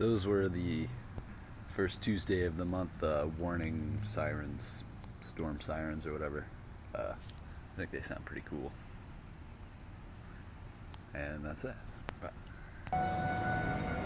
those were the first Tuesday of the month warning sirens, storm sirens or whatever. I think they sound pretty cool. And that's it. Bye.